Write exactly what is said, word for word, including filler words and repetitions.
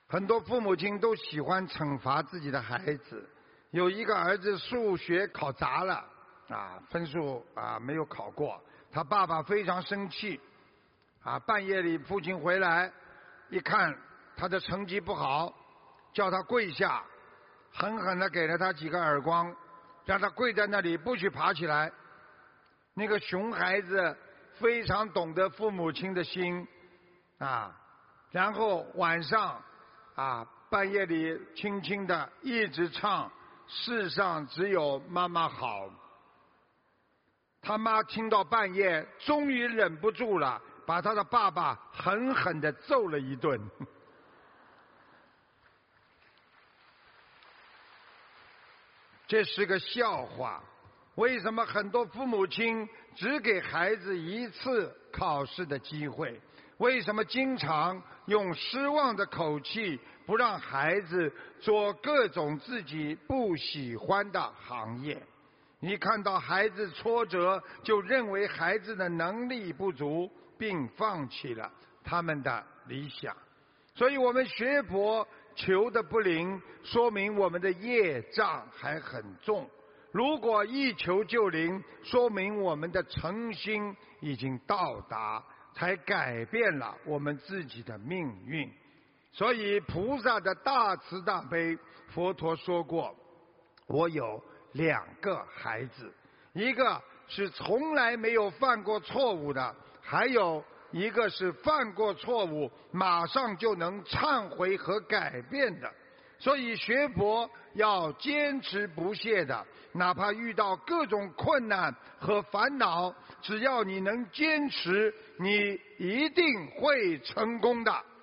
很多父母亲都喜欢惩罚自己的孩子。有一个儿子数学考砸了啊，分数啊没有考过，他爸爸非常生气啊。半夜里父亲回来一看他的成绩不好，叫他跪下，狠狠地给了他几个耳光，让他跪在那里不许爬起来。那个熊孩子非常懂得父母亲的心啊，然后晚上啊半夜里轻轻地一直唱世上只有妈妈好。他妈听到半夜终于忍不住了，把他的爸爸狠狠地揍了一顿。这是个笑话。为什么很多父母亲只给孩子一次考试的机会？为什么经常用失望的口气不让孩子做各种自己不喜欢的行业？一看到孩子挫折，就认为孩子的能力不足，并放弃了他们的理想。所以我们学佛求的不灵，说明我们的业障还很重。如果一求就灵，说明我们的诚心已经到达，才改变了我们自己的命运。所以菩萨的大慈大悲，佛陀说过，我有两个孩子，一个是从来没有犯过错误的，还有一个是犯过错误马上就能忏悔和改变的。所以学佛要坚持不懈的，哪怕遇到各种困难和烦恼，只要你能坚持，你一定会成功的。